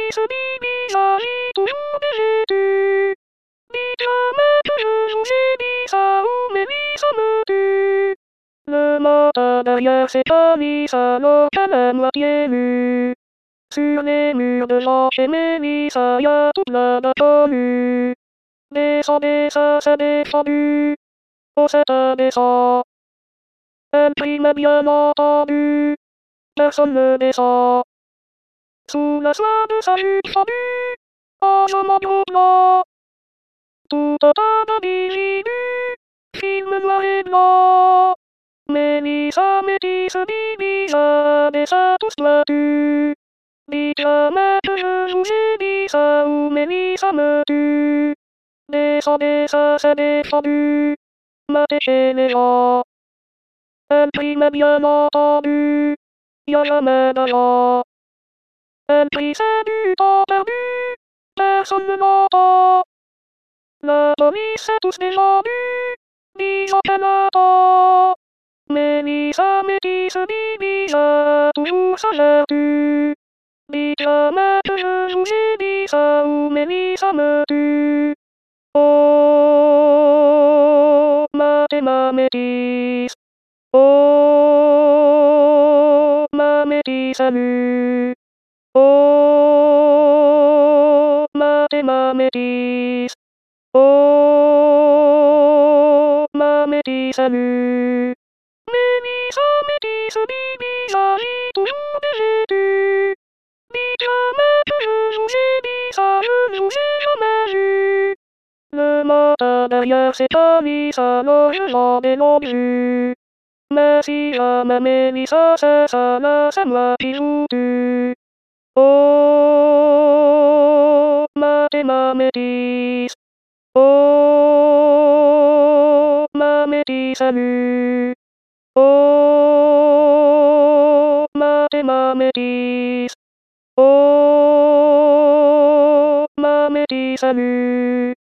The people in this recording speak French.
métis, visage toujours dévêtu. Dites jamais que je joue, j'ai dit ça, ou Mélis, ça me tue. Le matin derrière ses calices, alors qu'elle aime la pied nue. Sur les murs de Jean chez Mélissa, y'a tout plein de collus. Descendez, ça c'est défendu. Oh, c'est indécent. Elle prie, mais bien entendu, personne ne descend. Sous la soie de sa jupe fendue, en maillot blanc, tout un tas d'individus, film noir et blanc. Mélissa, métisse, dit jamais ça tous pointus. Dites jamais que je joue, j'ai dit ça, ou Mélissa me tue. Descendez, ça c'est défendu, matez chez les gens. Elle prie, mais bien entendu, y'a jamais d'argent. Elle prie, c'est du temps perdu, personne ne l'entend. La police, c'est tous des gens nus, disant qu'elle attend. Mélissa, métisse, dit toujours sa vertu. Dites jamais que je joue, j'ai dit ça, ou Mélissa me tue. Oh, ma métisse. Oh, ma métisse salut. Oh, ma métisse. Oh, ma métisse salut. Mélissa, métisse, visage toujours dévêtu. Dites jamais que je joue, j'ai dit ça, je joue, j'ai jamais vu. Le matin derrière ses calices, alors je j'en ai longue vue. Mais si jamais Mélissa c'est ça, là c'est moi qui joue tu. Oh, ma métisse. Oh, ma métisse salut. Oh, ma métisse. Oh, ma métisse salut.